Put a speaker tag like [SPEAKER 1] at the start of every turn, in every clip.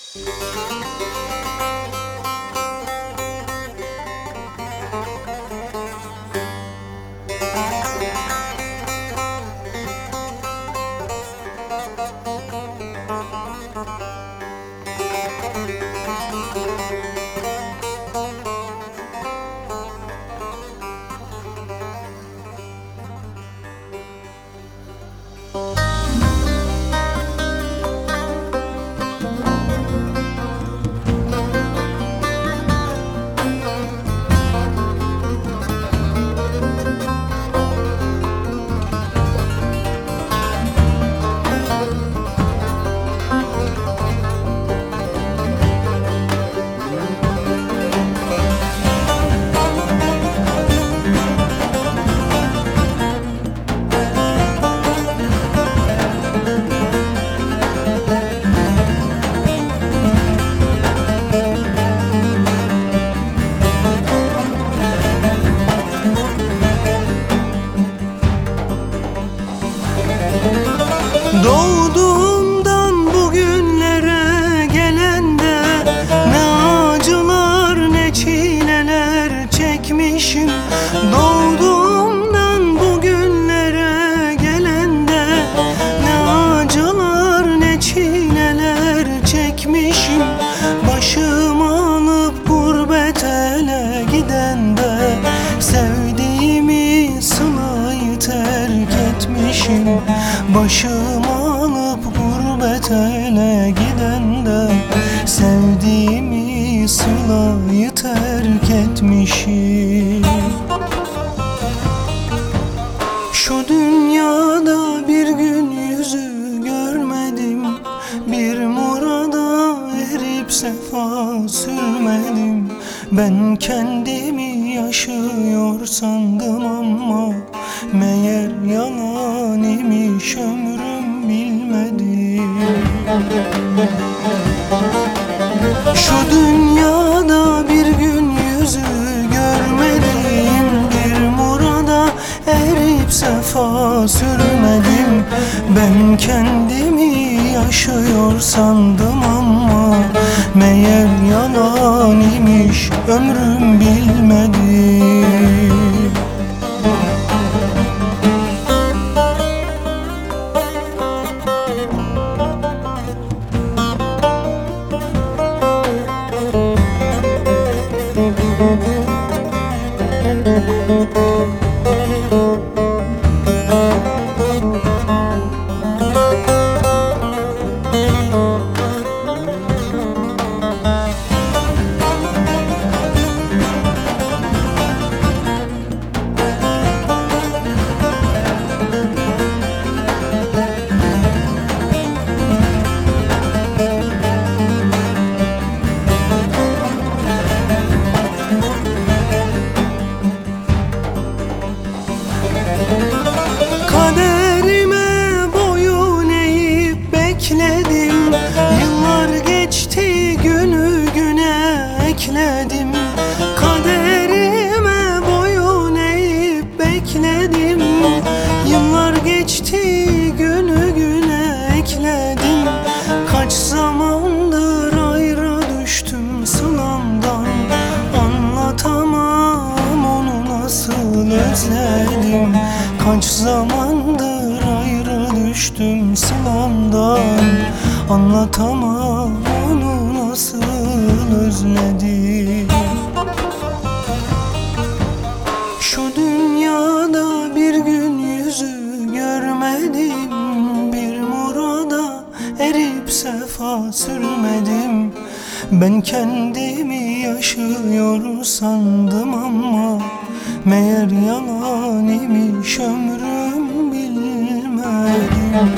[SPEAKER 1] Doğduğumdan bugünlere gelende ne acılar ne çileler çekmişim. Doğduğumdan bugünlere gelende ne acılar ne çileler çekmişim. Başımı alıp gurbet ele gidende sevdiğimi sılayı terk etmişim. Başımı alıp gurbet ele gidende sevdiğimi sılayı terk etmişim. Şu dünyada bir gün yüzü görmedim, bir murada erip sefa sürmedim. Ben kendimi yaşıyor sandım ama meğer yalan imiş, ömrüm bilmedim. Şu dünyada bir gün yüzü görmedim, bir murada erip sefa sürmedim. Ben kendimi yaşıyor sandım ama meğer yalan imiş, ömrüm bilmedim. Kaderime boyun eğip bekledim, yıllar geçti günü güne ekledim. Kaderime boyun eğip bekledim, yıllar geçti günü güne ekledim. Kaç zamandır ayrı düştüm sılamdan, anlatamam onu nasıl özledim. Kaç zamandır ayrı düştüm sılamdan, anlatamam onu nasıl özledim. Şu dünyada bir gün yüzü görmedim, bir murada erip sefa sürmedim. Ben kendimi yaşıyor sandım ama meğer yalan imiş, ömrüm bilmedim.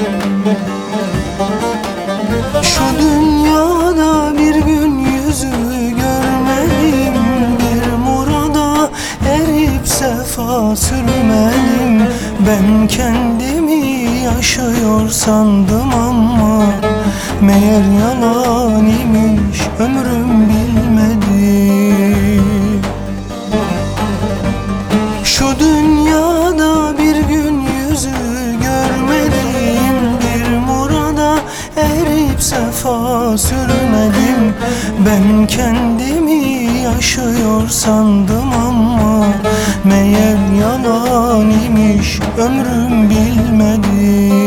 [SPEAKER 1] Şu dünyada bir gün yüzü görmedim, bir murada erip sefa sürmedim. Ben kendimi yaşıyor sandım ama meğer yalan imiş, ömrüm bilmedim. Şu dünyada bir gün yüzü görmedim, bir murada erip sefa sürmedim. Ben kendimi yaşıyor sandım ama meğer yalan imiş, ömrüm bilmedi.